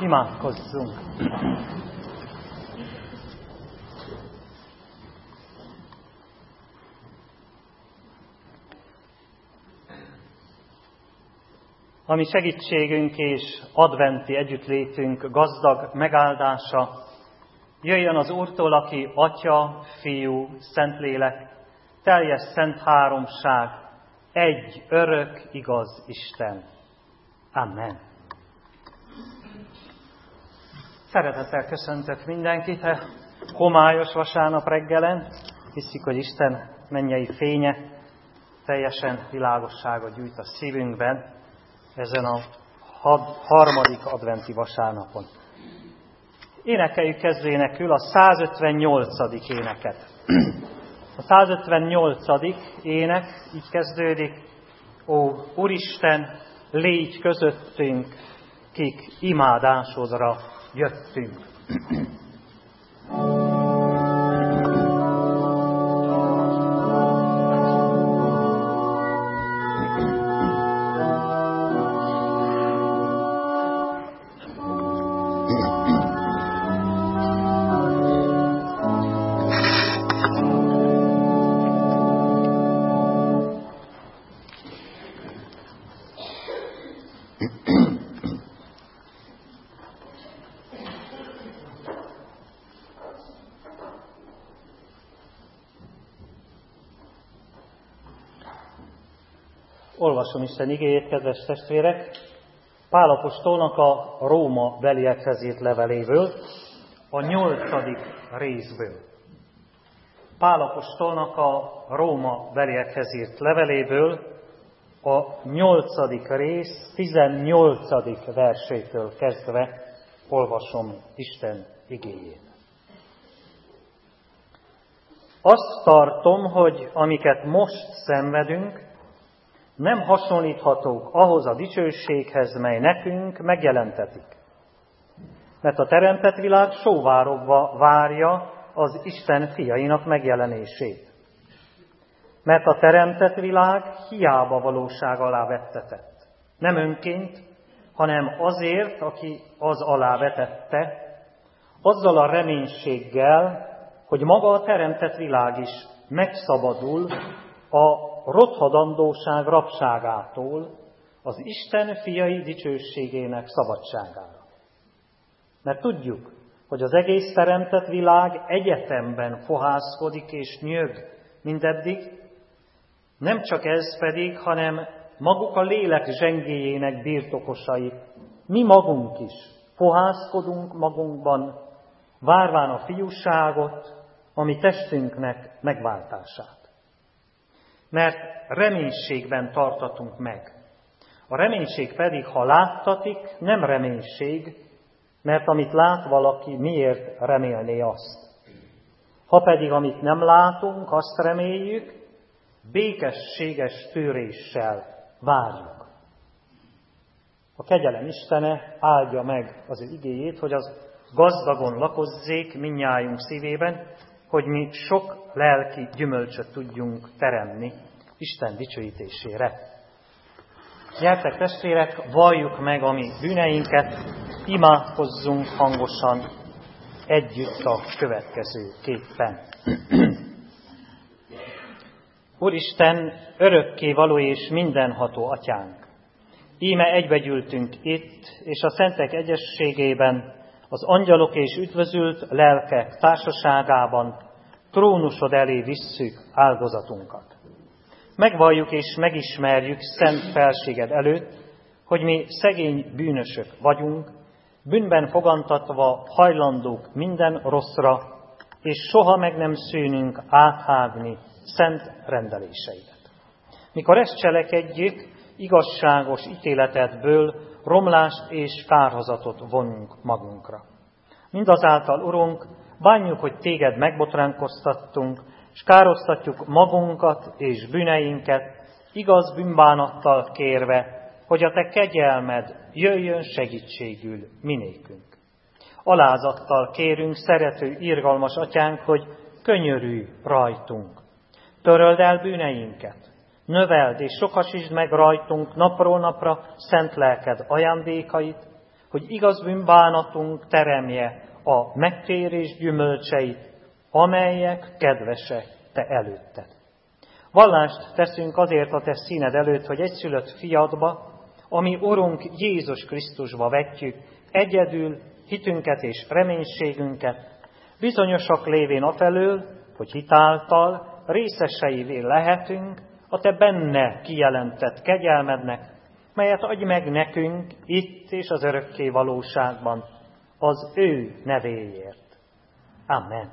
Imádkozzunk! A mi segítségünk és adventi együttlétünk gazdag megáldása jöjjön az Úrtól, aki Atya, Fiú, Szentlélek, teljes szent háromság, egy örök, igaz Isten. Amen. Szeretettel köszöntök mindenkit a homályos vasárnap reggelen. Hisszük, hogy Isten mennyei fénye teljesen világosságot gyújt a szívünkben ezen a harmadik adventi vasárnapon. Énekeljük kezdénekül a 158. éneket. A 158. ének így kezdődik: Ó, Úristen, légy közöttünk, kik imádásodra jöttünk. Olvasom Isten igéjét, kedves testvérek, Pál apostolnak a Róma beliekhez írt leveléből, a 8. részből. Pál apostolnak a Róma beliekhez írt leveléből, a 8. rész 18. versétől kezdve olvasom Isten igéjét. Azt tartom, hogy amiket most szenvedünk, nem hasonlíthatók ahhoz a dicsőséghez, mely nekünk megjelentetik. Mert a teremtett világ sóvárogva várja az Isten fiainak megjelenését. Mert a teremtett világ hiába valóság alá vettetett. Nem önként, hanem azért, aki az alá vetette, azzal a reménységgel, hogy maga a teremtett világ is megszabadul a rothadandóság rabságától, az Isten fiai dicsőségének szabadságára. Mert tudjuk, hogy az egész teremtett világ egyetemben fohászkodik és nyög mindeddig, nem csak ez pedig, hanem maguk a lélek zsengéjének birtokosai, mi magunk is fohászkodunk magunkban, várván a fiúságot, ami testünknek megváltását. Mert reménységben tartatunk meg. A reménység pedig, ha láttatik, nem reménység, mert amit lát valaki, miért remélné azt? Ha pedig amit nem látunk, azt reméljük, békességes tűréssel várjuk. A kegyelem Istene áldja meg az ő igéjét, hogy az gazdagon lakozzék mindnyájunk szívében, hogy mi sok lelki gyümölcsöt tudjunk teremni Isten dicsőítésére. Gyertek testvérek, valljuk meg a mi bűneinket, imádkozzunk hangosan együtt a következő képpen. Úristen, örökkévaló és mindenható Atyánk, íme egybegyűltünk itt, és a szentek egyességében, az angyalok és üdvözült lelkek társaságában trónusod elé visszük áldozatunkat. Megvalljuk és megismerjük szent felséged előtt, hogy mi szegény bűnösök vagyunk, bűnben fogantatva hajlandók minden rosszra, és soha meg nem szűnünk áthágni szent rendeléseidet. Mikor ezt cselekedjük, igazságos ítéletedből romlást és kárhozatot vonunk magunkra. Mindazáltal, Urunk, bánjuk, hogy téged megbotránkoztattunk, és károsztatjuk magunkat és bűneinket, igaz bűnbánattal kérve, hogy a te kegyelmed jöjjön segítségül minékünk. Alázattal kérünk, szerető, irgalmas Atyánk, hogy könyörülj rajtunk. Töröld el bűneinket, növeld és sokasítsd meg rajtunk napról napra szent lelked ajándékait, hogy igaz bűnbánatunk teremje a megtérés gyümölcseit, amelyek kedvesek te előtted. Vallást teszünk azért a te színed előtt, hogy egyszülött fiadba, ami Urunk Jézus Krisztusba vetjük egyedül hitünket és reménységünket, bizonyosak lévén afelől, hogy hitáltal részeseivé lehetünk a te benne kijelentett kegyelmednek, melyet adj meg nekünk itt és az örökké valóságban, az ő nevéért. Amen.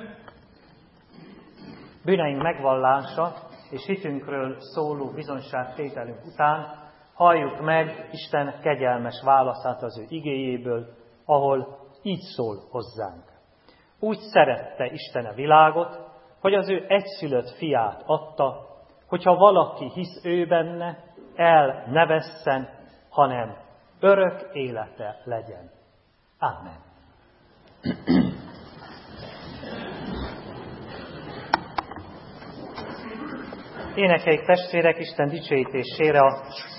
Bűneink megvallása és hitünkről szóló bizonyságtételünk után halljuk meg Isten kegyelmes válaszát az ő igéjéből, ahol így szól hozzánk. Úgy szerette Isten a világot, hogy az ő egyszülött fiát adta, hogyha valaki hisz ő benne, el ne vesszen, hanem örök élete legyen. Amen. Énekeljük testvérek Isten dicsőítésére a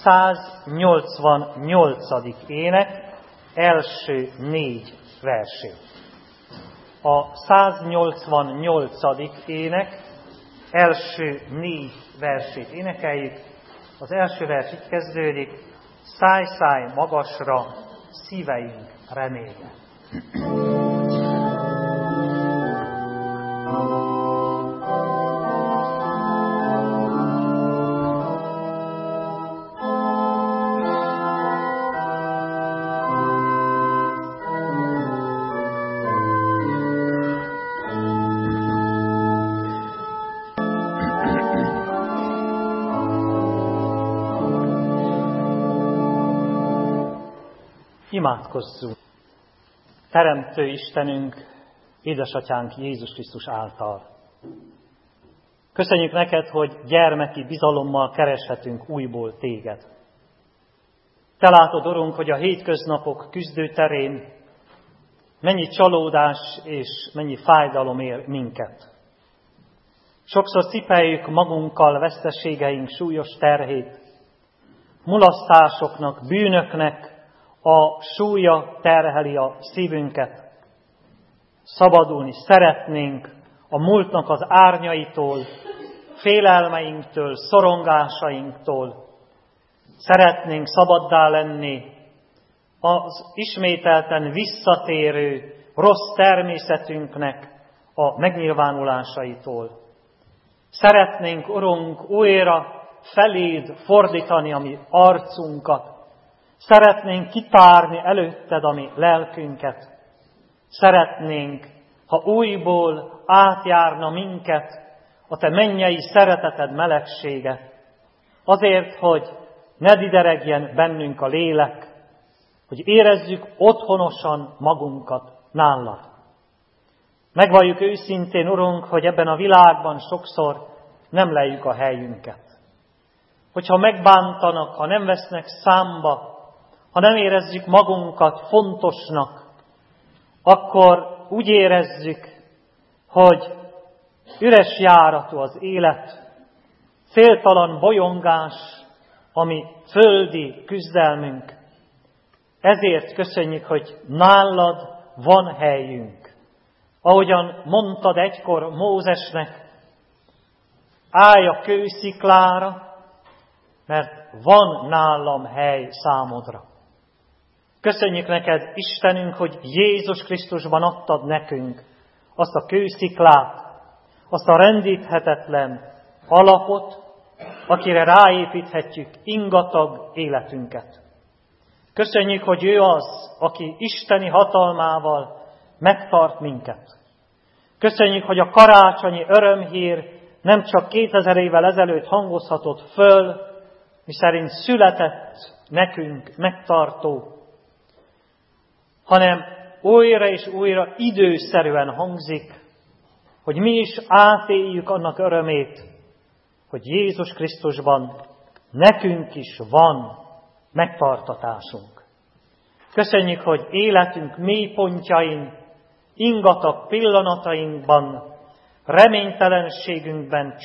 188. ének első 4 versét. A 188. ének első 4 versét énekeljük. Az első vers így kezdődik: száj magasra, szíveink reménye. Imádkozzunk! Teremtő Istenünk, édesatyánk Jézus Krisztus által. Köszönjük neked, hogy gyermeki bizalommal kereshetünk újból téged. Te látod, Urunk, hogy a hétköznapok küzdőterén mennyi csalódás és mennyi fájdalom ér minket. Sokszor cipeljük magunkkal veszteségeink súlyos terhét, mulasztásoknak, bűnöknek a súlya terheli a szívünket. Szabadulni szeretnénk a múltnak az árnyaitól, félelmeinktől, szorongásainktól. Szeretnénk szabaddá lenni az ismételten visszatérő rossz természetünknek a megnyilvánulásaitól. Szeretnénk, Urunk, újra feléd fordítani a mi arcunkat. Szeretnénk kitárni előtted a mi lelkünket. Szeretnénk, ha újból átjárna minket a te mennyei szereteted melegsége, azért, hogy ne dideregjen bennünk a lélek, hogy érezzük otthonosan magunkat nálad. Megvalljuk őszintén, Urunk, hogy ebben a világban sokszor nem leljük a helyünket. Hogyha megbántanak, ha nem vesznek számba, ha nem érezzük magunkat fontosnak, akkor úgy érezzük, hogy üres járatú az élet, céltalan bolyongás, ami földi küzdelmünk. Ezért köszönjük, hogy nálad van helyünk. Ahogyan mondtad egykor Mózesnek, állj a kősziklára, mert van nálam hely számodra. Köszönjük neked, Istenünk, hogy Jézus Krisztusban adtad nekünk azt a kősziklát, azt a rendíthetetlen alapot, akire ráépíthetjük ingatag életünket. Köszönjük, hogy ő az, aki isteni hatalmával megtart minket. Köszönjük, hogy a karácsonyi örömhír nem csak 2000 évvel ezelőtt hangozhatott föl, miszerint született nekünk megtartó, hanem újra és újra időszerűen hangzik, hogy mi is átéljük annak örömét, hogy Jézus Krisztusban nekünk is van megtartatásunk. Köszönjük, hogy életünk mélypontjain, ingatag pillanatainkban, reménytelenségünkben,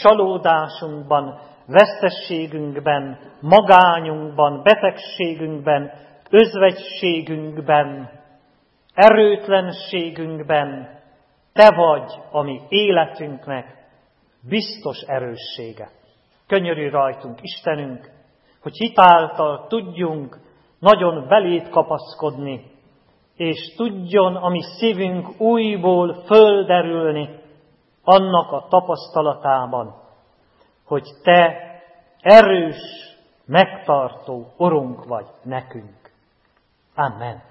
csalódásunkban, vesztességünkben, magányunkban, betegségünkben, özvegységünkben, erőtlenségünkben Te vagy a mi életünknek biztos erőssége. Könyörülj rajtunk, Istenünk, hogy hitáltal tudjunk nagyon beléd kapaszkodni, és tudjon a mi szívünk újból földerülni annak a tapasztalatában, hogy Te erős, megtartó Urunk vagy nekünk. Amen.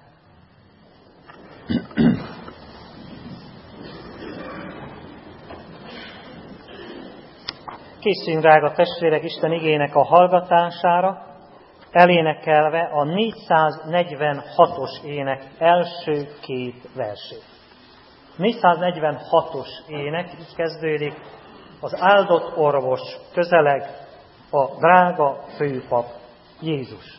Készüljünk, drága testvérek, Isten igének a hallgatására, elénekelve a 446-os ének első két versét. 446-os ének, így kezdődik: az áldott orvos közeleg, a drága főpap Jézus.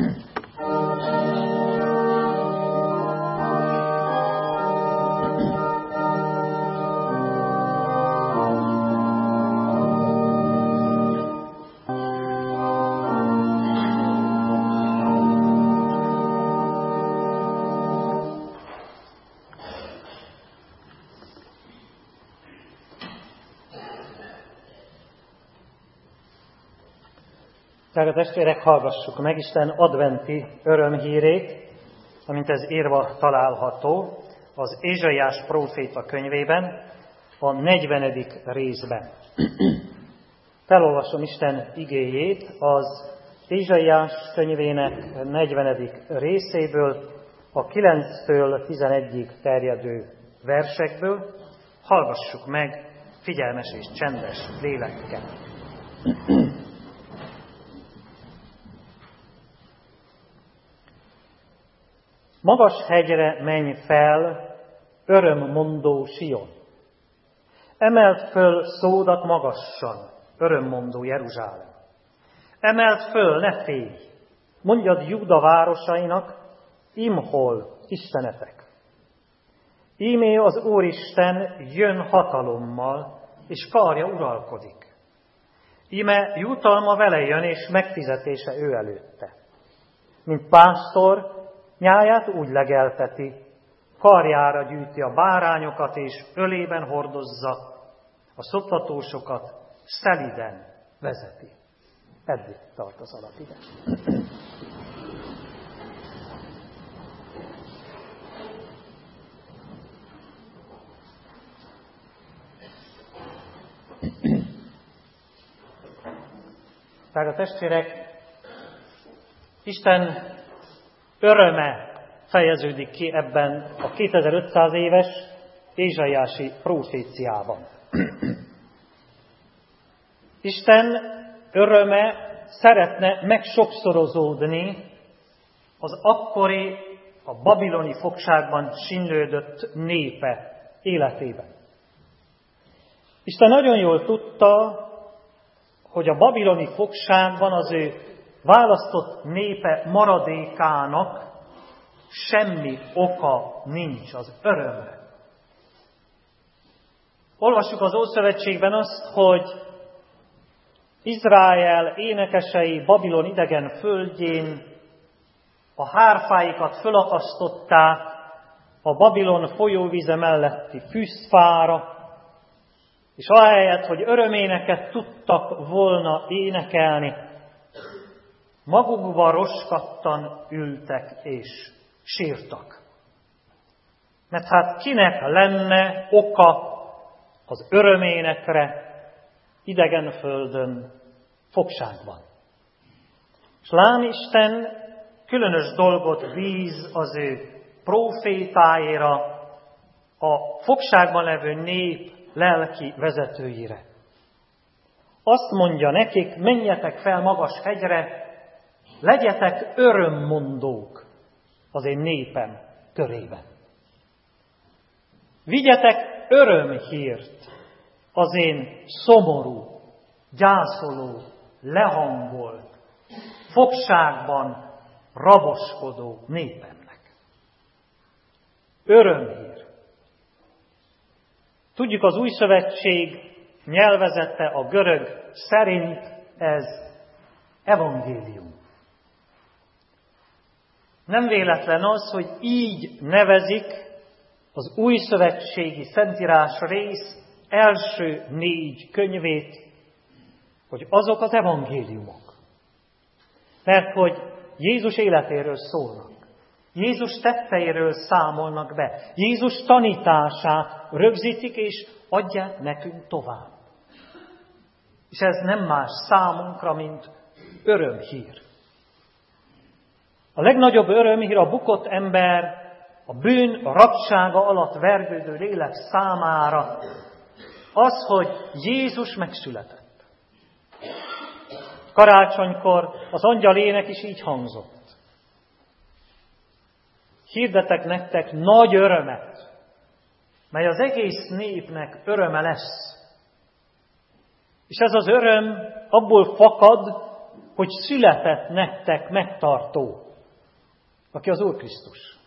Drága testvérek, hallgassuk meg Isten adventi örömhírét, amint ez írva található az Ézsaiás próféta könyvében, a 40. részben. Felolvasom Isten igéjét az Ézsaiás könyvének 40. részéből, a 9-től 11-ig terjedő versekből. Hallgassuk meg figyelmes és csendes lélekkel. Magas hegyre menj fel, örömmondó Sion. Emeld föl szódat magassan, örömmondó Jeruzsálem. Emeld föl, ne félj, mondjad Júda városainak, imhol istenetek. Ímé az Úristen jön hatalommal, és karja uralkodik. Íme jutalma vele jön, és megfizetése ő előtte. Mint pásztor, nyáját úgy legelteti, karjára gyűjti a bárányokat, és ölében hordozza, a szoplatósokat szeliden vezeti. Eddig tart az alapige. Drága testvérek, Isten öröme fejeződik ki ebben a 2500 éves ézsaiási proféciában. Isten öröme szeretne megsokszorozódni az akkori, a babiloni fogságban sínlődött népe életében. Isten nagyon jól tudta, hogy a babiloni fogságban az ő választott népe maradékának semmi oka nincs, az örömre. Olvassuk az Ószövetségben azt, hogy Izrael énekesei Babilon idegen földjén a hárfáikat fölakasztották a Babilon folyóvíze melletti fűzfára, és ahelyett, hogy öröméneket tudtak volna énekelni, magukba roskadtan ültek és sírtak. Mert hát kinek lenne oka az öröménekre idegen földön, fogságban? És lám Isten különös dolgot bíz az ő prófétáira, a fogságban levő nép lelki vezetőire. Azt mondja nekik, menjetek fel magas hegyre, legyetek örömmondók az én népem körében. Vigyetek örömhírt az én szomorú, gyászoló, lehangolt, fogságban raboskodó népemnek. Örömhír. Tudjuk, az Új Szövetség nyelvezete a görög szerint ez evangélium. Nem véletlen az, hogy így nevezik az újszövetségi szentírás rész első 4 könyvét, hogy azok az evangéliumok. Mert hogy Jézus életéről szólnak. Jézus tetteiről számolnak be. Jézus tanítását rögzítik és adják nekünk tovább. És ez nem más számunkra, mint örömhír. A legnagyobb örömhír a bukott ember, a bűn rabsága alatt vergődő lélek számára az, hogy Jézus megszületett. Karácsonykor az angyal ének is így hangzott. Hirdetek nektek nagy örömet, mely az egész népnek öröme lesz. És ez az öröm abból fakad, hogy született nektek megtartó, aki az Úr Krisztus.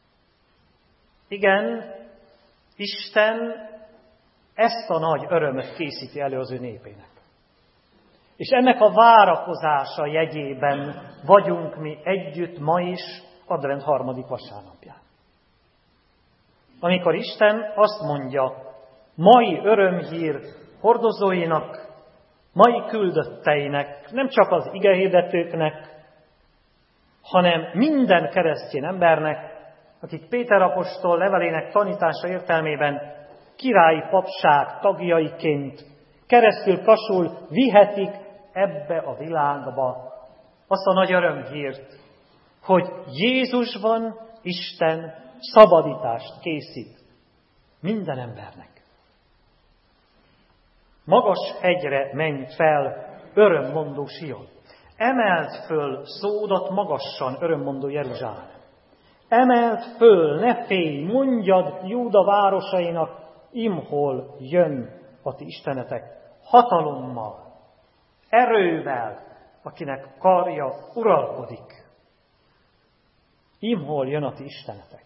Igen, Isten ezt a nagy örömet készíti elő az ő népének. És ennek a várakozása jegyében vagyunk mi együtt ma is, advent 3. vasárnapján. Amikor Isten azt mondja mai örömhír hordozóinak, mai küldötteinek, nem csak az igehirdetőknek, hanem minden keresztény embernek, akik Péter apostol levelének tanítása értelmében királyi papság tagjaiként keresztül kasul vihetik ebbe a világba azt a nagy örömhírt, hogy Jézusban Isten szabadítást készít minden embernek. Magas hegyre menj fel, örömmondó Sion. Emeld föl szódat magassan, örömmondó Jeruzsálem. Emeld föl, ne félj, mondjad Júda városainak, imhol jön a ti istenetek, hatalommal, erővel, akinek karja uralkodik. Imhol jön a ti istenetek.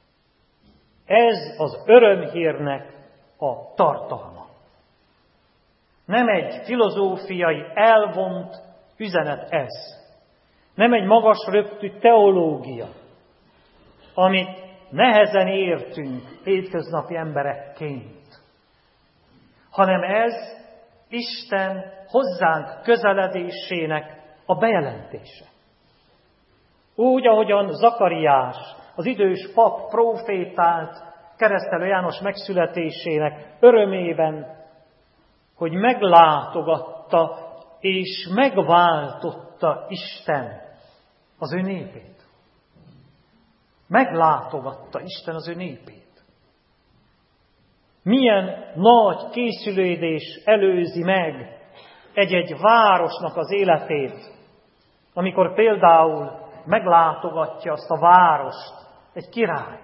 Ez az örömhírnek a tartalma. Nem egy filozófiai, elvont üzenet ez. Nem egy magas röptű teológia, amit nehezen értünk hétköznapi emberekként. Hanem ez Isten hozzánk közeledésének a bejelentése. Úgy, ahogyan Zakariás, az idős pap prófétált Keresztelő János megszületésének örömében, hogy meglátogatta és megváltotta Isten az ő népét. Meglátogatta Isten az ő népét. Milyen nagy készülődés előzi meg egy-egy városnak az életét, amikor például meglátogatja azt a várost egy király.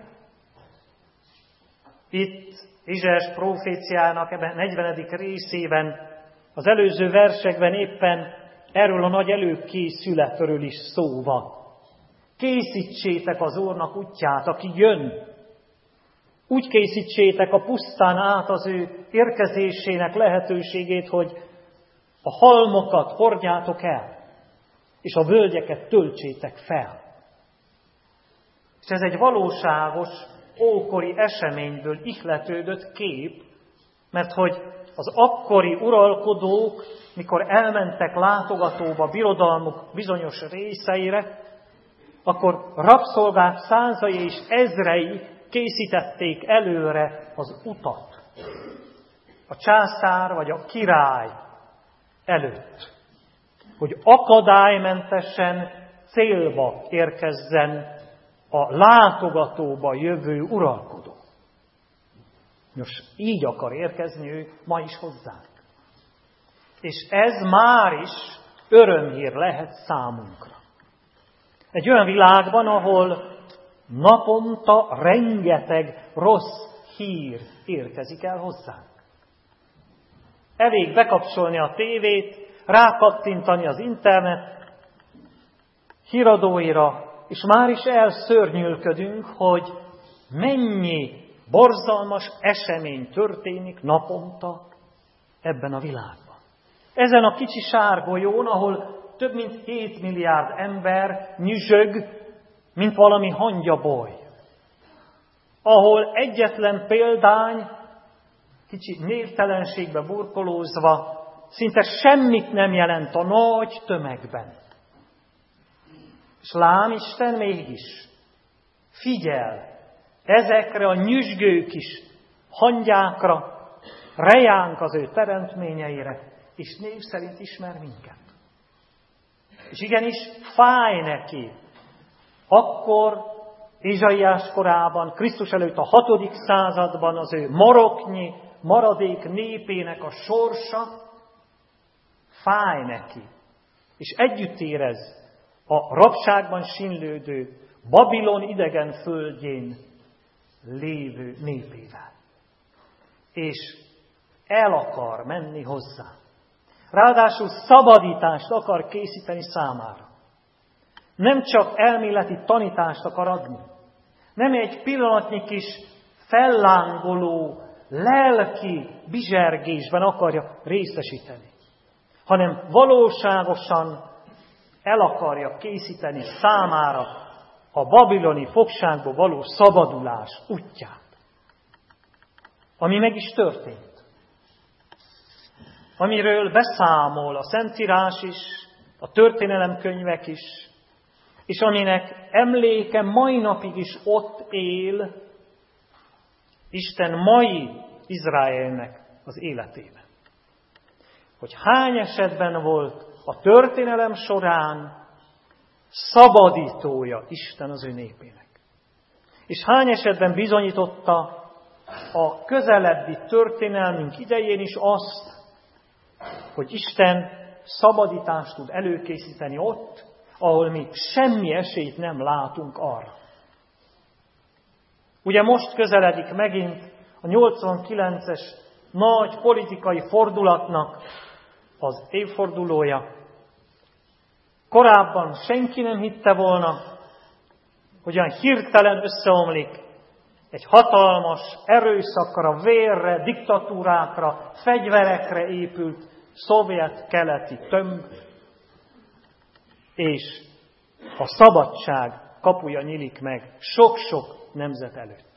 Itt Izsaiás próféciának ebben 40. részében, az előző versekben éppen erről a nagy előkészületről is szó van. Készítsétek az Úrnak útját, aki jön. Úgy készítsétek a pusztán át az ő érkezésének lehetőségét, hogy a halmokat hordjátok el, és a völgyeket töltsétek fel. És ez egy valóságos, ókori eseményből ihletődött kép, mert hogy az akkori uralkodók, mikor elmentek látogatóba birodalmuk bizonyos részeire, akkor rabszolgák százai és ezrei készítették előre az utat. A császár vagy a király előtt, hogy akadálymentesen célba érkezzen a látogatóba jövő uralkodó. Most így akar érkezni ő ma is hozzánk. És ez már is örömhír lehet számunkra. Egy olyan világban, ahol naponta rengeteg rossz hír érkezik el hozzánk. Elég bekapcsolni a tévét, rákattintani az internet híradóira, és már is elszörnyűlködünk, hogy mennyi borzalmas esemény történik naponta ebben a világban. Ezen a kicsi sárgolyón, ahol több mint 7 milliárd ember nyüzsög mint valami hangyaboly, ahol egyetlen példány, kicsi névtelenségbe burkolózva, szinte semmit nem jelent a nagy tömegben. És lám Isten mégis figyel ezekre a nyüzsgő kis hangyákra, rejánk az ő teremtményeire, és név szerint ismer minket. És igenis fáj neki. Akkor Ézsaiás korában, Krisztus előtt a 6. században az ő maroknyi, maradék népének a sorsa fáj neki. És együtt érez a rabságban sínlődő Babilon idegen földjén lévő népével. És el akar menni hozzá. Ráadásul szabadítást akar készíteni számára. Nem csak elméleti tanítást akar adni. Nem egy pillanatnyi kis fellángoló, lelki bizsergésben akarja részesíteni, hanem valóságosan el akarja készíteni számára a babiloni fogságból való szabadulás útját. Ami meg is történt. Amiről beszámol a Szentírás is, a történelemkönyvek is, és aminek emléke mai napig is ott él Isten mai Izraelnek az életében. Hogy hány esetben volt a történelem során szabadítója Isten az ő népének. És hány esetben bizonyította a közelebbi történelmünk idején is azt, hogy Isten szabadítást tud előkészíteni ott, ahol mi semmi esélyt nem látunk arra. Ugye most közeledik megint a 89-es nagy politikai fordulatnak az évfordulója. Korábban senki nem hitte volna, hogy olyan hirtelen összeomlik egy hatalmas, erőszakra, vérre, diktatúrákra, fegyverekre épült szovjet-keleti tömb, és a szabadság kapuja nyílik meg sok-sok nemzet előtt.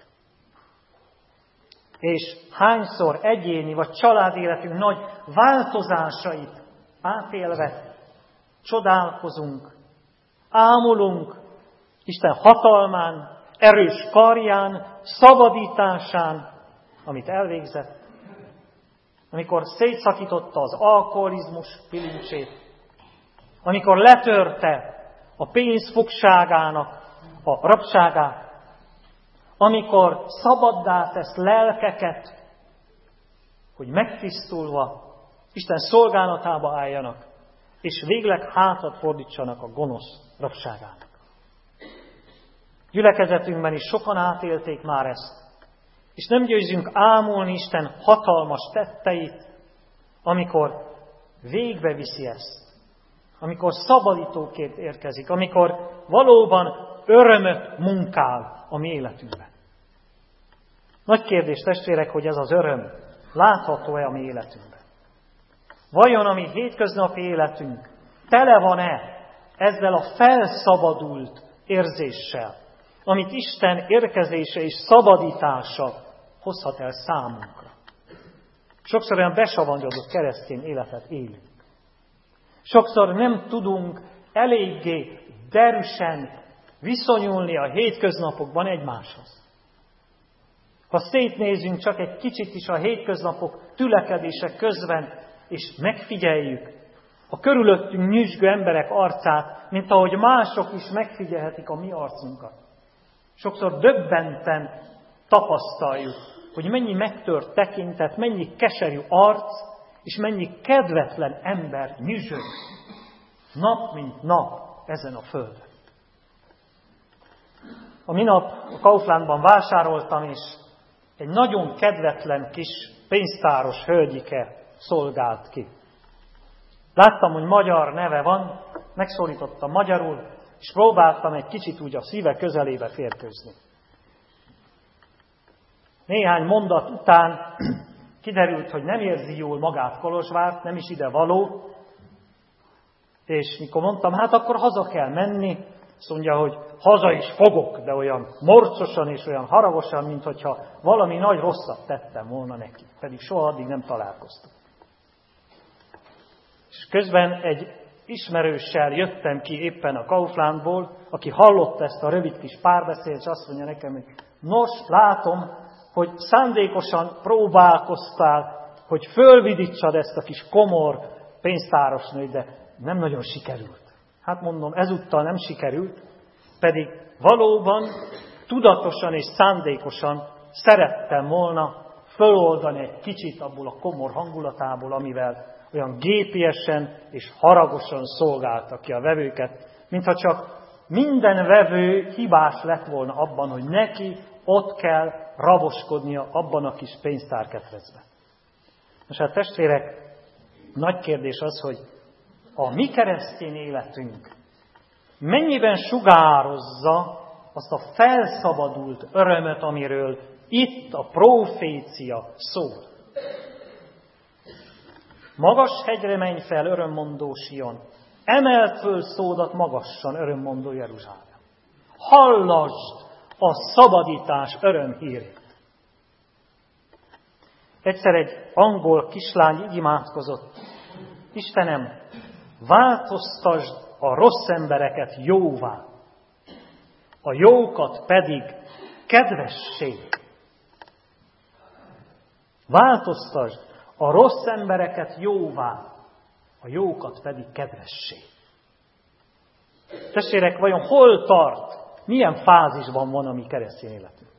És hányszor egyéni vagy családéletünk nagy változásait átélve csodálkozunk, ámulunk Isten hatalmán, erős karján, szabadításán, amit elvégzett, amikor szétszakította az alkoholizmus bilincsét, amikor letörte a pénz fogságának a rabságát, amikor szabaddá tesz lelkeket, hogy megtisztulva Isten szolgálatába álljanak, és végleg hátat fordítsanak a gonosz rabságának. Gyülekezetünkben is sokan átélték már ezt, és nem győzünk ámulni Isten hatalmas tetteit, amikor végbe viszi ezt, amikor szabadítóként érkezik, amikor valóban örömöt munkál a mi életünkben. Nagy kérdés, testvérek, hogy ez az öröm látható-e a mi életünkben? Vajon a mi hétköznapi életünk tele van-e ezzel a felszabadult érzéssel, amit Isten érkezése és szabadítása hozhat el számunkra? Sokszor olyan besavanyodott keresztény életet élünk. Sokszor nem tudunk eléggé derűsen viszonyulni a hétköznapokban egymáshoz. Ha szétnézünk csak egy kicsit is a hétköznapok tülekedések közben, és megfigyeljük a körülöttünk nyüzsgő emberek arcát, mint ahogy mások is megfigyelhetik a mi arcunkat. Sokszor döbbenten tapasztaljuk, hogy mennyi megtört tekintet, mennyi keserű arc, és mennyi kedvetlen ember nyüzsög nap mint nap ezen a földön. A minap a Kauflandban vásároltam, és egy nagyon kedvetlen kis pénztáros hölgyike szolgált ki. Láttam, hogy magyar neve van, megszólítottam magyarul, és próbáltam egy kicsit úgy a szíve közelébe férkőzni. Néhány mondat után kiderült, hogy nem érzi jól magát Kolozsvárt, nem is ide való, és mikor mondtam, hát akkor haza kell menni, azt mondja, hogy haza is fogok, de olyan morcosan és olyan haragosan, mint hogyha valami nagy rosszat tettem volna neki. Pedig soha addig nem találkoztunk. És közben egy ismerőssel jöttem ki éppen a Kauflandból, aki hallotta ezt a rövid kis párbeszédet, és azt mondja nekem, hogy nos, látom, hogy szándékosan próbálkoztál, hogy fölvidítsad ezt a kis komor pénztárosnőt, de nem nagyon sikerült. Hát mondom, ezúttal nem sikerült, pedig valóban tudatosan és szándékosan szerettem volna föloldani egy kicsit abból a komor hangulatából, amivel olyan gépiesen és haragosan szolgálta ki a vevőket, mintha csak minden vevő hibás lett volna abban, hogy neki ott kell raboskodnia abban a kis pénztárketrecben. Most hát testvérek, nagy kérdés az, hogy a mi keresztény életünk mennyiben sugározza azt a felszabadult örömöt, amiről itt a profécia szól. Magas hegyre menj fel, örömmondó Sion, emeld föl szódat magassan, örömmondó Jeruzsálem. Hallasd a szabadítás örömhírét. Egyszer egy angol kislány így imádkozott: Istenem, változtasd a rossz embereket jóvá, a jókat pedig kedvessé. Változtasd a rossz embereket jóvá, a jókat pedig kedvessé. Testvérek, vajon hol tart, milyen fázisban van a mi keresztény életünk?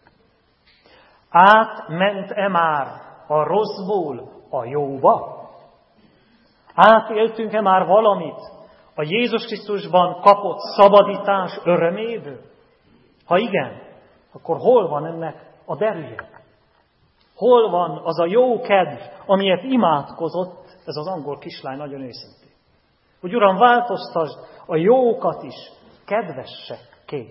Átment-e már a rosszból a jóba? Átéltünk-e már valamit a Jézus Krisztusban kapott szabadítás öröméből? Ha igen, akkor hol van ennek a derűje? Hol van az a jó kedv, amiért imádkozott ez az angol kislány nagyon őszintén? Hogy Uram, változtasd a jókat is kedvessekké.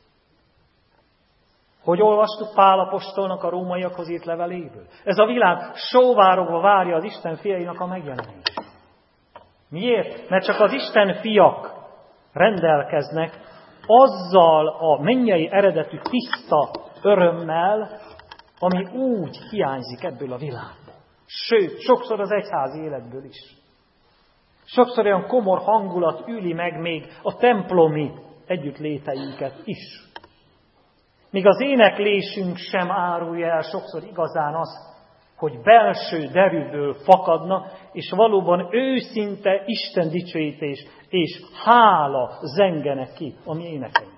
Hogy olvastuk Pál apostolnak a rómaiakhoz írt leveléből? Ez a világ sóvárogva várja az Isten fiainak a megjelenését. Miért? Mert csak az Isten fiak rendelkeznek azzal a mennyei eredetű tiszta örömmel, ami úgy hiányzik ebből a világból. Sőt, sokszor az egyházi életből is. Sokszor olyan komor hangulat üli meg még a templomi együttléteinket is. Míg az éneklésünk sem árulja el sokszor igazán azt, hogy belső derűből fakadna, és valóban őszinte Isten dicsőítés és hála zengene ki a mi énekeinkből.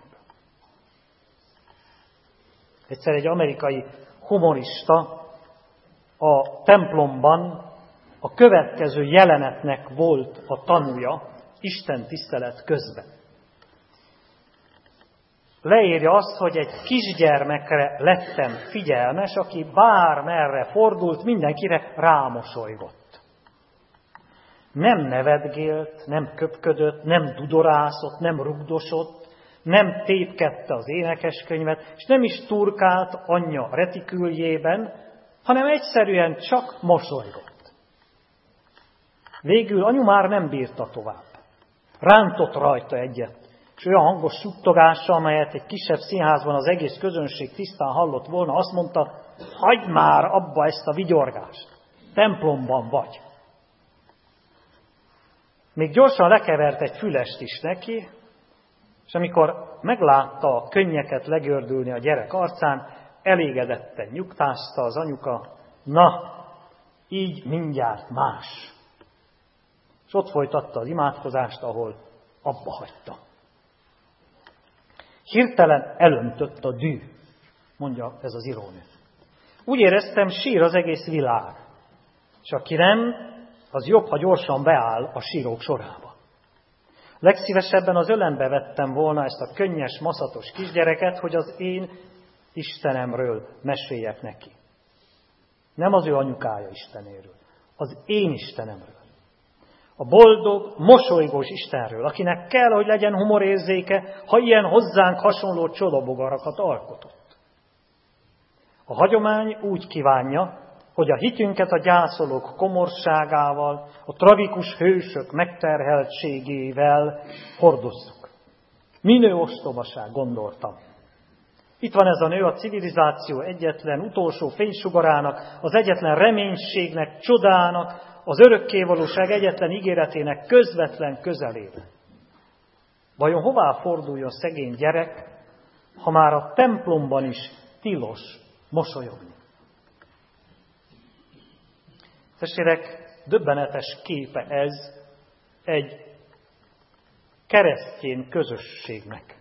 Egyszer egy amerikai humorista a templomban a következő jelenetnek volt a tanúja Isten tisztelet közben. Leírja azt, hogy egy kisgyermekre lettem figyelmes, aki bármerre fordult, mindenkire rámosolygott. Nem nevetgélt, nem köpködött, nem dudorászott, nem rugdosott, nem tépkedte az énekeskönyvet, és nem is turkált anyja retiküljében, hanem egyszerűen csak mosolygott. Végül anyu már nem bírta tovább. Rántott rajta egyet, és olyan hangos suttogással, amelyet egy kisebb színházban az egész közönség tisztán hallott volna, azt mondta: hagyd már abba ezt a vigyorgást, templomban vagy. Még gyorsan lekevert egy fülest is neki, és amikor meglátta a könnyeket legördülni a gyerek arcán, elégedetten nyugtázta az anyuka: na, így mindjárt más. És ott folytatta az imádkozást, ahol abba hagyta. Hirtelen elöntött a dű, mondja ez az írónő. Úgy éreztem, sír az egész világ. És aki nem, az jobb, ha gyorsan beáll a sírók sorába. Legszívesebben az ölembe vettem volna ezt a könnyes, maszatos kisgyereket, hogy az én Istenemről meséljek neki. Nem az ő anyukája Istenéről, az én Istenemről. A boldog, mosolygós Istenről, akinek kell, hogy legyen humorérzéke, ha ilyen hozzánk hasonló csodabogarakat alkotott. A hagyomány úgy kívánja, hogy a hitünket a gyászolók komorságával, a tragikus hősök megterheltségével hordozzuk. Minő ostobaság, gondoltam. Itt van ez a nő, a civilizáció egyetlen utolsó fénysugarának, az egyetlen reménységnek, csodának, az örökkévalóság egyetlen ígéretének közvetlen közelében. Vajon hová forduljon szegény gyerek, ha már a templomban is tilos mosolyogni? Testvérek, döbbenetes képe ez egy keresztény közösségnek.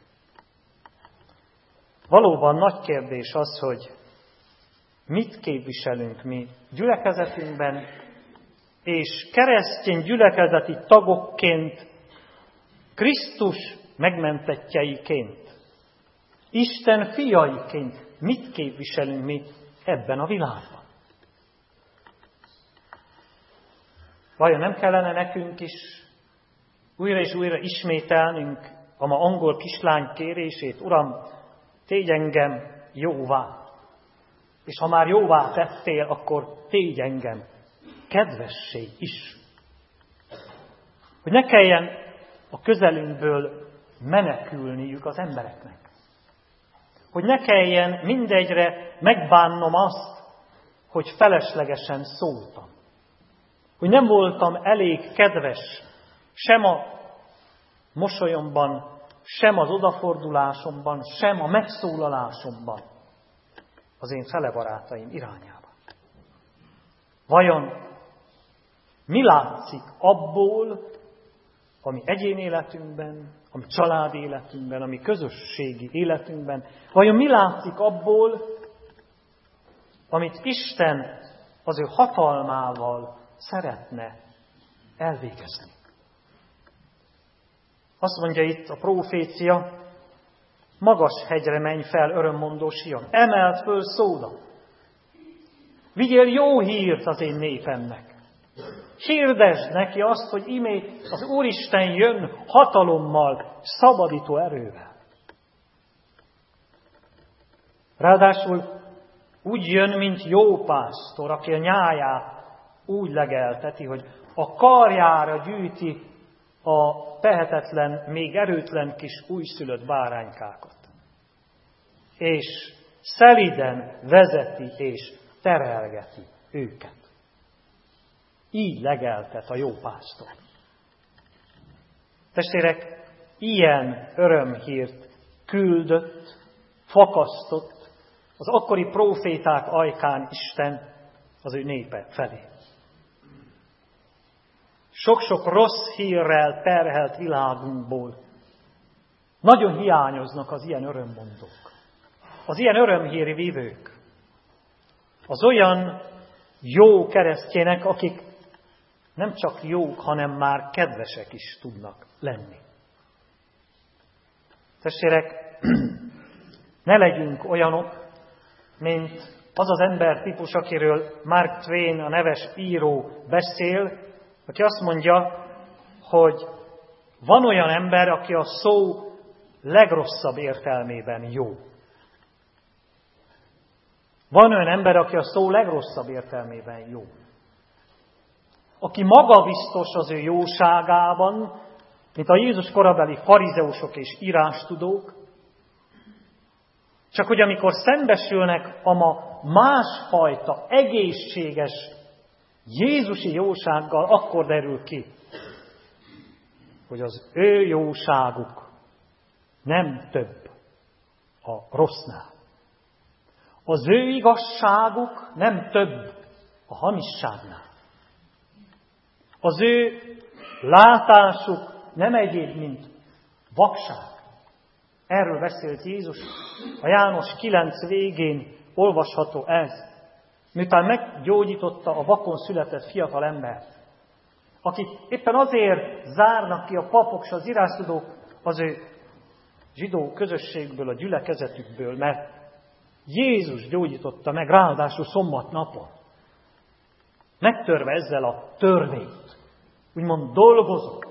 Valóban nagy kérdés az, hogy mit képviselünk mi gyülekezetünkben, és keresztény gyülekezeti tagokként, Krisztus megmentettjeiként, Isten fiaiként mit képviselünk mi ebben a világban. Vajon nem kellene nekünk is újra és újra ismételnünk a ma angol kislány kérését: Uram, tégy engem jóvá, és ha már jóvá tettél, akkor tégy engem kedvessé is. Hogy ne kelljen a közelünkből menekülniük az embereknek. Hogy ne kelljen mindegyre megbánnom azt, hogy feleslegesen szóltam. Hogy nem voltam elég kedves sem a mosolyomban, sem az odafordulásomban, sem a megszólalásomban az én felebarátaim irányába. Vajon mi látszik abból, ami egyén életünkben, ami család életünkben, ami közösségi életünkben? Vajon mi látszik abból, amit Isten az ő hatalmával szeretne elvégezni? Azt mondja itt a prófécia: magas hegyre menj fel, örömmondó Sion, emeld föl szódat. Vigyél jó hírt az én népemnek. Hirdesd neki azt, hogy imé az Úristen jön hatalommal, szabadító erővel. Ráadásul úgy jön, mint jó pásztor, aki a nyáját úgy legelteti, hogy a karjára gyűjti a tehetetlen, még erőtlen kis újszülött báránykákat. És szeliden vezeti és terelgeti őket. Így legeltet a jó pásztor. Testvérek, ilyen örömhírt küldött, fakasztott az akkori próféták ajkán Isten az ő népe felé. Sok-sok rossz hírrel terhelt világunkból nagyon hiányoznak az ilyen örömmondók, az ilyen örömhíri vívők, az olyan jó keresztjének, akik nem csak jók, hanem már kedvesek is tudnak lenni. Testvérek, ne legyünk olyanok, mint az az embertípus, akiről Mark Twain, a neves író beszél, aki azt mondja, hogy van olyan ember, aki a szó legrosszabb értelmében jó. Van olyan ember, aki a szó legrosszabb értelmében jó. Aki magabiztos az ő jóságában, mint a Jézus korabeli farizeusok és írástudók, csak hogy amikor szembesülnek a ma másfajta, egészséges jézusi jósággal, akkor derül ki, hogy az ő jóságuk nem több a rossznál. Az ő igazságuk nem több a hamisságnál. Az ő látásuk nem egyéb, mint vakság. Erről beszélt Jézus. A János 9 végén olvasható ez. Miután meggyógyította a vakon született fiatal embert, akit éppen azért zárnak ki a papok és az írástudók az ő zsidó közösségből, a gyülekezetükből, mert Jézus gyógyította meg, ráadásul szombatnapon, megtörve ezzel a törvényt, úgymond dolgozott.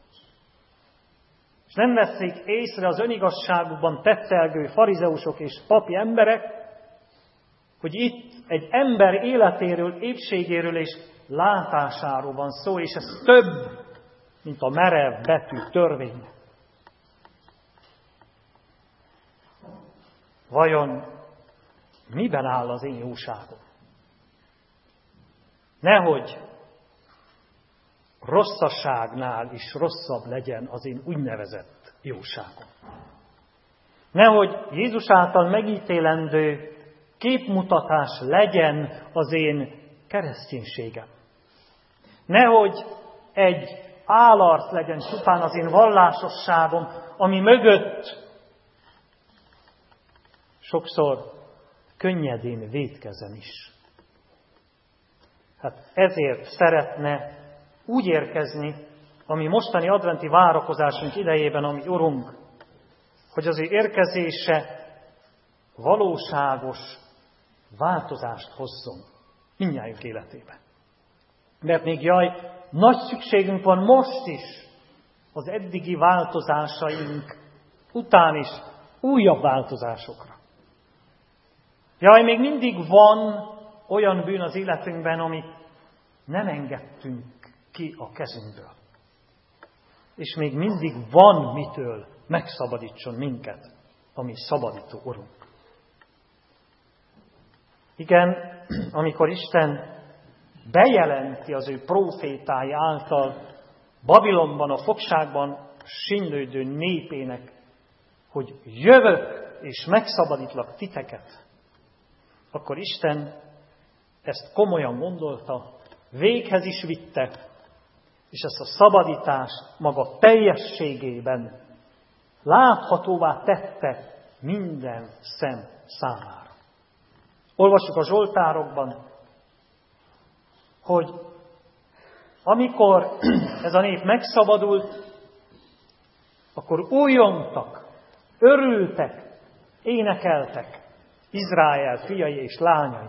És nem veszik észre az önigazságukban tettelgő farizeusok és papi emberek, hogy itt egy ember életéről, épségéről és látásáról van szó, és ez több, mint a merev betű törvény. vajon miben áll az én jóságom? Nehogy rosszaságnál is rosszabb legyen az én úgynevezett jóságom. Nehogy Jézus által megítélendő képmutatás legyen az én kereszténységem. Nehogy egy állarc legyen csupán az én vallásosságom, ami mögött sokszor könnyedén vétkezem is. Hát ezért szeretne úgy érkezni a mi mostani adventi várakozásunk idejében, ami Urunk, hogy az ő érkezése valóságos változást hozzon mindnyájunk életébe. Mert még nagy szükségünk van most is az eddigi változásaink után is újabb változásokra. Még mindig van olyan bűn az életünkben, amit nem engedtünk ki a kezünkből. És még mindig van mitől megszabadítson minket, ami szabadító Urunk. Igen, amikor Isten bejelenti az ő prófétái által Babilonban, a fogságban sínlődő népének, hogy jövök és megszabadítlak titeket, akkor Isten ezt komolyan gondolta, véghez is vitte, és ezt a szabadítást maga teljességében láthatóvá tette minden szem számára. Olvassuk a Zsoltárokban, hogy amikor ez a nép megszabadult, akkor újjongtak, örültek, énekeltek Izrael fiai és lányai.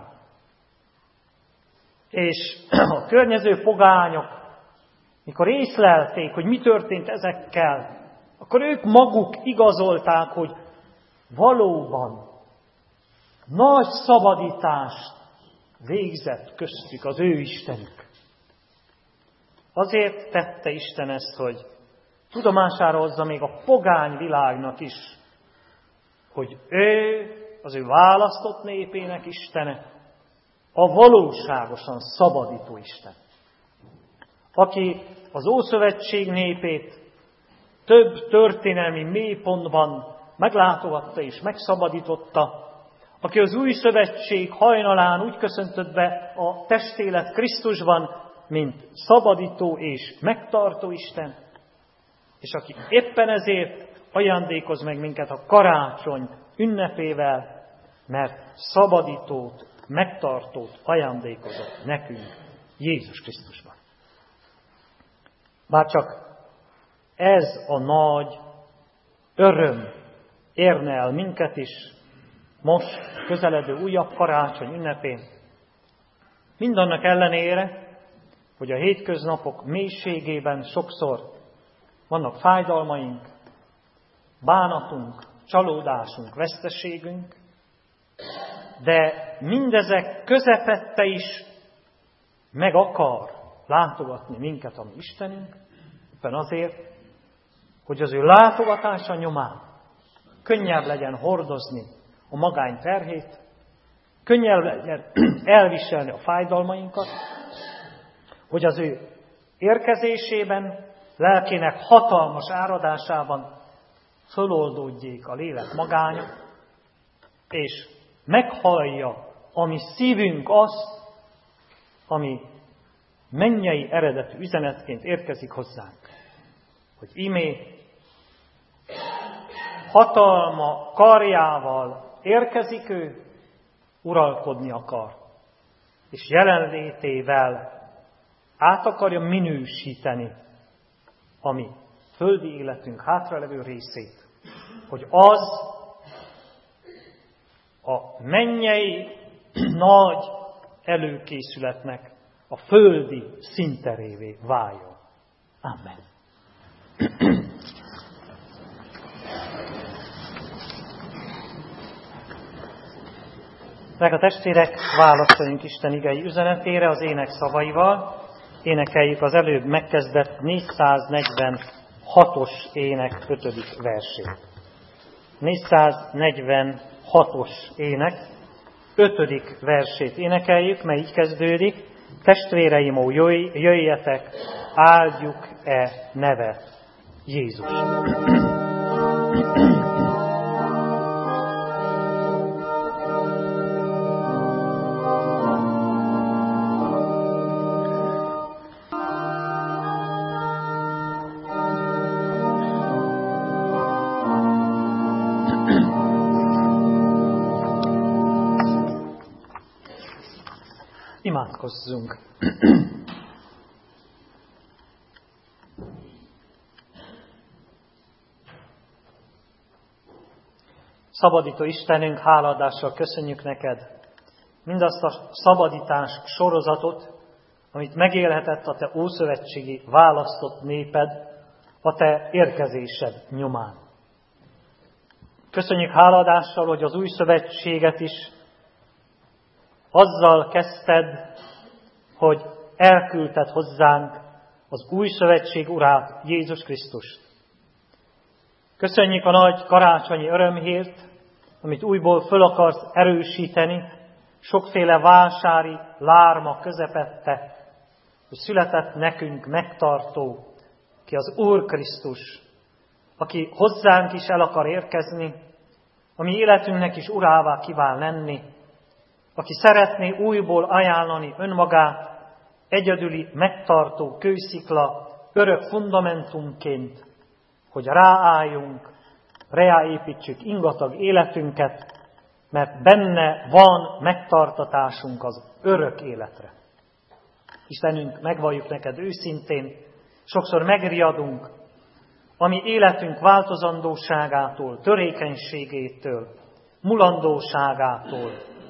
És a környező pogányok, mikor észlelték, hogy mi történt ezekkel, akkor ők maguk igazolták, hogy valóban nagy szabadítást végzett köztük az ő Istenük. Azért tette Isten ezt, hogy tudomására hozza még a pogány világnak is, hogy ő, az ő választott népének Istene, a valóságosan szabadító Isten. Aki az Ószövetség népét több történelmi mélypontban meglátogatta és megszabadította, aki az Új Szövetség hajnalán úgy köszöntött be a testélet Krisztusban, mint szabadító és megtartó Isten, és aki éppen ezért ajándékoz meg minket a karácsony ünnepével, mert szabadítót, megtartót ajándékozott nekünk Jézus Krisztusban. Bár csak ez a nagy öröm érne el minket is most közeledő újabb karácsony ünnepén, mindannak ellenére, hogy a hétköznapok mélységében sokszor vannak fájdalmaink, bánatunk, csalódásunk, veszteségünk, de mindezek közepette is meg akar látogatni minket a mi Istenünk, éppen azért, hogy az ő látogatása nyomán könnyebb legyen hordozni a magány terhét, könnyebb legyen elviselni a fájdalmainkat, hogy az ő érkezésében, lelkének hatalmas áradásában föloldódjék a lélek magánya, és meghallja a mi szívünk azt, ami mennyei eredetű üzenetként érkezik hozzánk, hogy imé hatalma karjával érkezik ő, uralkodni akar, és jelenlétével át akarja minősíteni a mi földi életünk hátralevő részét, hogy az a mennyei nagy előkészületnek a földi színterévé váljon. Amen. Meg a testvérek, válaszoljunk Isten igei üzenetére az ének szavaival. Énekeljük az előbb megkezdett 446-os ének 5. versét. 446-os ének 5. versét énekeljük, mely így kezdődik: Testvéreim, ó, jöjjetek, áldjuk-e nevet, Jézus. Imádkozzunk. Szabadító Istenünk, háladással köszönjük neked mindazt a szabadítás sorozatot, amit megélhetett a te ószövetségi választott néped a te érkezésed nyomán. Köszönjük háladással, hogy az új szövetséget is azzal kezdted, hogy elküldted hozzánk az új szövetség urát, Jézus Krisztust. Köszönjük a nagy karácsonyi örömhírt, amit újból föl akarsz erősíteni, sokféle vásári lárma közepette, hogy született nekünk megtartó, ki az Úr Krisztus, aki hozzánk is el akar érkezni, a mi életünknek is urává kíván lenni, aki szeretné újból ajánlani önmagát egyedüli megtartó kőszikla, örök fundamentumként, hogy ráálljunk, ráépítsük ingatag életünket, mert benne van megtartatásunk az örök életre. Istenünk, megvalljuk neked őszintén, sokszor megriadunk, ami életünk változandóságától, törékenységétől, mulandóságától,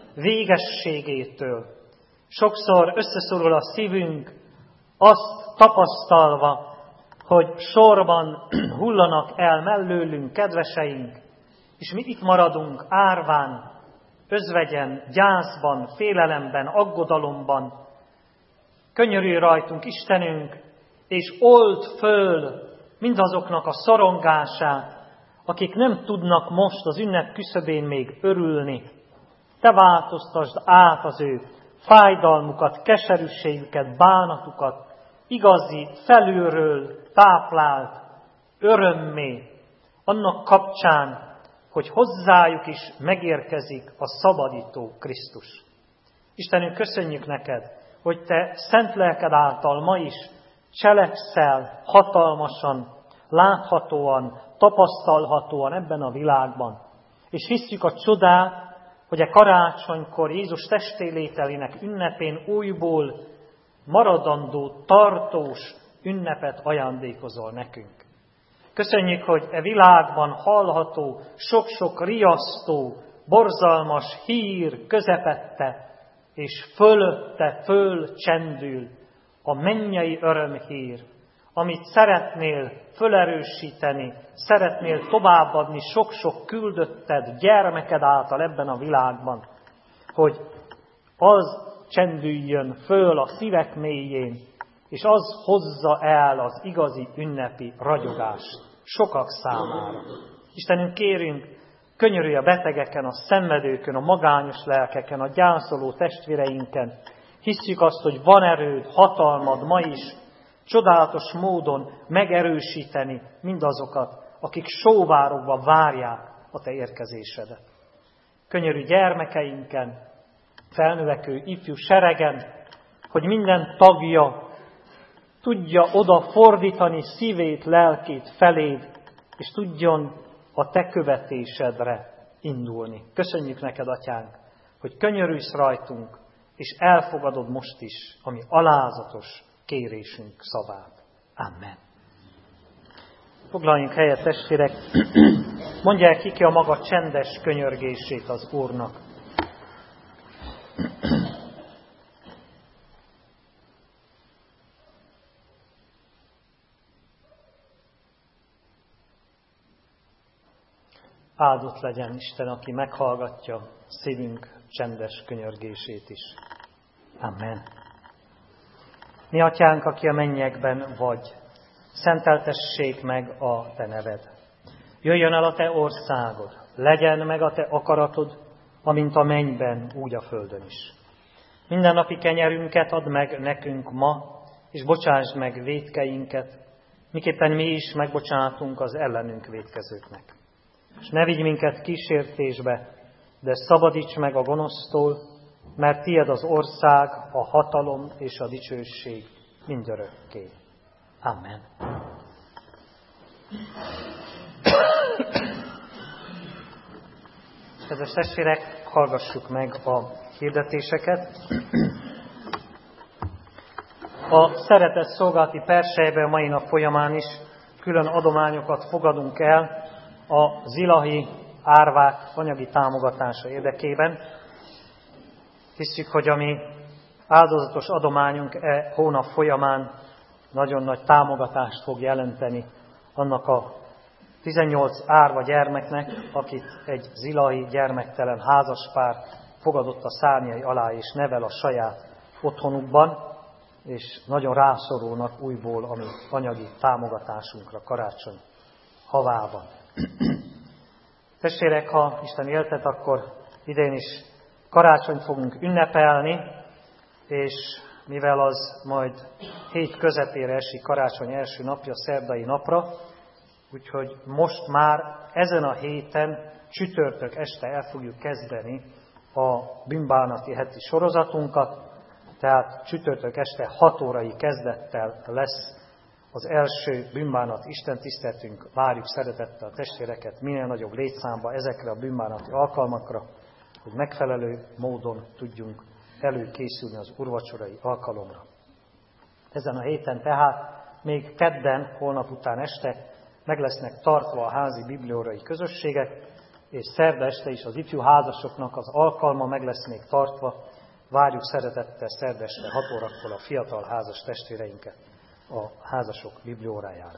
végességétől. Sokszor összeszorul a szívünk, azt tapasztalva, hogy sorban hullanak el mellőlünk kedveseink, és mi itt maradunk árván, özvegyen, gyászban, félelemben, aggodalomban. Könyörülj rajtunk, Istenünk, és old föl mindazoknak a szorongását, akik nem tudnak most az ünnep küszöbén még örülni. Te változtasd át az ő fájdalmukat, keserűségüket, bánatukat, igazi, felülről táplált örömmé, annak kapcsán, hogy hozzájuk is megérkezik a szabadító Krisztus. Istenünk, köszönjük neked, hogy te szent lelked által ma is cselekszel hatalmasan, láthatóan, tapasztalhatóan ebben a világban. És hisszük a csodát, hogy a karácsonykor Jézus testélételének ünnepén újból maradandó, tartós ünnepet ajándékozol nekünk. Köszönjük, hogy e világban hallható, sok-sok riasztó, borzalmas hír közepette, és fölötte fölcsendül a mennyei örömhír, amit szeretnél fölerősíteni, szeretnél továbbadni sok-sok küldötted, gyermeked által ebben a világban, hogy az csendüljön föl a szívek mélyén, és az hozza el az igazi ünnepi ragyogást sokak számára. Istenünk, kérünk, könyörülj a betegeken, a szenvedőkön, a magányos lelkeken, a gyászoló testvéreinken. Hisszük azt, hogy van erőd, hatalmad ma is, csodálatos módon megerősíteni mindazokat, akik sóvárogva várják a te érkezésedet. Könyörülj gyermekeinken, felnövekvő ifjú seregen, hogy minden tagja tudja oda fordítani szívét, lelkét feléd, és tudjon a te követésedre indulni. Köszönjük neked, Atyánk, hogy könyörülsz rajtunk, és elfogadod most is a mi alázatos kérésünk szavát. Amen. Foglaljunk helyet, testvérek, mondják ki a maga csendes könyörgését az Úrnak. Áldott legyen Isten, aki meghallgatja szívünk csendes könyörgését is. Amen. Mi Atyánk, aki a mennyekben vagy, szenteltessék meg a te neved. Jöjjön el a te országod, legyen meg a te akaratod, amint a mennyben, úgy a földön is. Mindennapi kenyerünket add meg nekünk ma, és bocsásd meg vétkeinket, miképpen mi is megbocsátunk az ellenünk vétkezőknek. És ne vigy minket kísértésbe, de szabadíts meg a gonosztól, mert tied az ország, a hatalom és a dicsőség mindörökké. Amen. Kedves testvérek, hallgassuk meg a hirdetéseket. A szeretett szolgálati persejben mai nap folyamán is külön adományokat fogadunk el a zilahi árvák anyagi támogatása érdekében. Hiszük, hogy a mi áldozatos adományunk hónap folyamán nagyon nagy támogatást fog jelenteni annak a 18 árva gyermeknek, akit egy zilahi gyermektelen házaspár fogadott a szárnyai alá és nevel a saját otthonukban, és nagyon rászorulnak újból a mi anyagi támogatásunkra karácsony havában. Testvérek, ha Isten éltet, akkor idén is karácsonyt fogunk ünnepelni, és mivel az majd hét közepére esik karácsony első napja, szerdai napra, úgyhogy most már ezen a héten csütörtök este el fogjuk kezdeni a bűnbánati heti sorozatunkat, tehát csütörtök este 6 órai kezdettel lesz az első bűnbánat istentiszteletünk. Várjuk szeretettel a testvéreket minél nagyobb létszámba ezekre a bűnbánati alkalmakra, hogy megfelelő módon tudjunk előkészülni az úrvacsorai alkalomra. Ezen a héten tehát még kedden, holnap után este meg lesznek tartva a házi bibliórai közösségek, és szerda este is az ifjú házasoknak az alkalma meg lesz még tartva. Várjuk szeretettel szerda este 6 órakor a fiatal házas testvéreinket a házasok bibliórájára.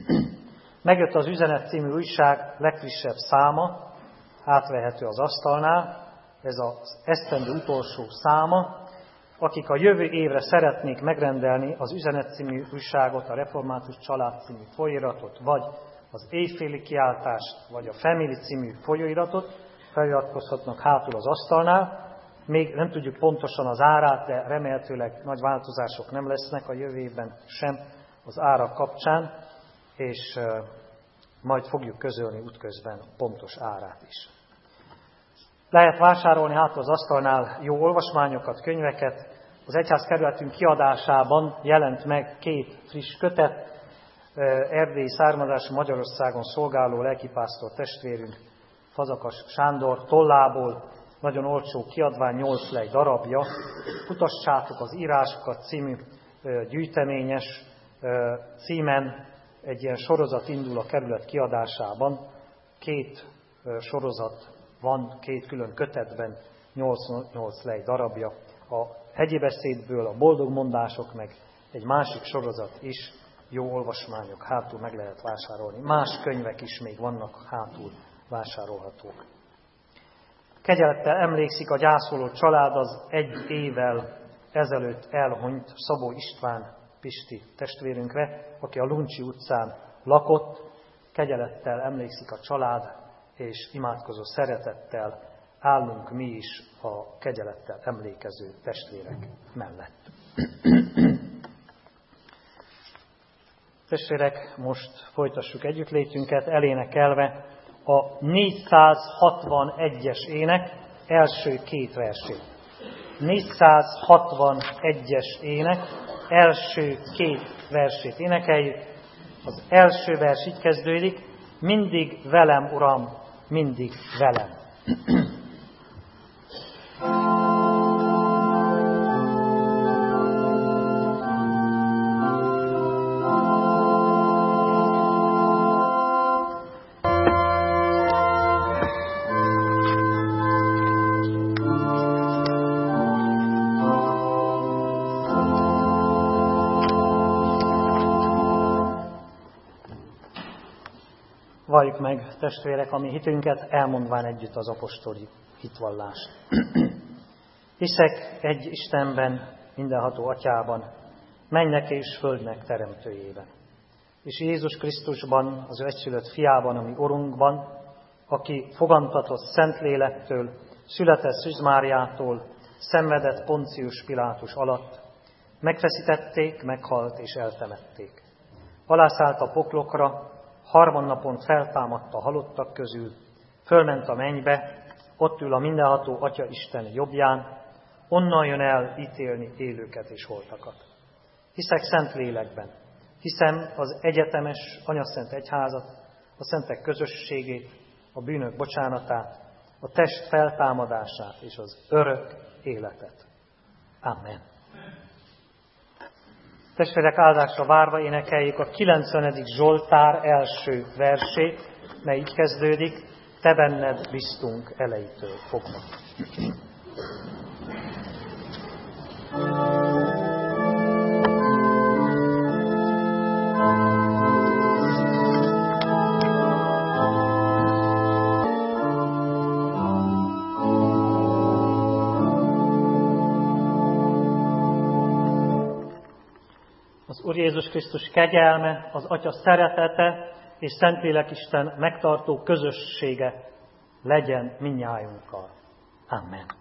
Megjött az Üzenet című újság legfrissebb száma, átvehető az asztalnál. Ez az esztendő utolsó száma. Akik a jövő évre szeretnék megrendelni az Üzenet című újságot, a Református Család című folyóiratot, vagy az Éjféli kiáltást, vagy a Family című folyóiratot, feliratkozhatnak hátul az asztalnál. Még nem tudjuk pontosan az árát, de remélhetőleg nagy változások nem lesznek a jövő évben sem az árak kapcsán, és majd fogjuk közölni útközben a pontos árát is. Lehet vásárolni hátul az asztalnál jó olvasmányokat, könyveket. Az egyházkerületünk kiadásában jelent meg 2 friss kötet. Erdélyi származású Magyarországon szolgáló lelkipásztor testvérünk, Fazakas Sándor tollából, nagyon olcsó kiadvány, 8 lej darabja. Kutassátok az írásokat című gyűjteményes címen egy ilyen sorozat indul a kerület kiadásában. 2 sorozat van 2 külön kötetben, 8 lej darabja. A hegyi beszédből a boldog mondások, meg egy másik sorozat is, jó olvasmányok, hátul meg lehet vásárolni. Más könyvek is még vannak hátul vásárolhatók. Kegyelettel emlékszik a gyászoló család az 1 évvel ezelőtt elhunyt Szabó István pisti testvérünkre, aki a Luncsi utcán lakott. Kegyelettel emlékszik a család, és imádkozó szeretettel állunk mi is a kegyelettel emlékező testvérek mellett. Testvérek, most folytassuk együttlétünket elénekelve a 461-es ének első 2 versét. 461-es ének első 2 versét énekeljük. Az első vers így kezdődik: mindig velem, Uram, mindig velem. Valljuk meg, testvérek, a mi hitünket, elmondván együtt az apostoli hitvallást. Hiszek egy Istenben, mindenható Atyában, mennek és földnek teremtőjében. és Jézus Krisztusban, az ő egyszülött fiában, ami Urunkban, aki fogantatott Szentlélektől, született Szűz Máriától, szenvedett Poncius Pilátus alatt, megfeszítették, meghalt és eltemették. Alászállt a poklokra, harmadnapon feltámadt a halottak közül, fölment a mennybe, ott ül a mindenható Atya Isten jobbján, onnan jön el ítélni élőket és holtakat. Hiszek szent lélekben, hiszem az egyetemes anyaszent egyházat, a szentek közösségét, a bűnök bocsánatát, a test feltámadását és az örök életet. Amen. Testvérek, áldásra várva énekeljük a 90. Zsoltár első versét, mely így kezdődik: Te benned biztunk elejétől fogva. Az Úr Jézus Krisztus kegyelme, az Atya szeretete és Szentlélek Isten megtartó közössége legyen mindnyájunkkal. Amen.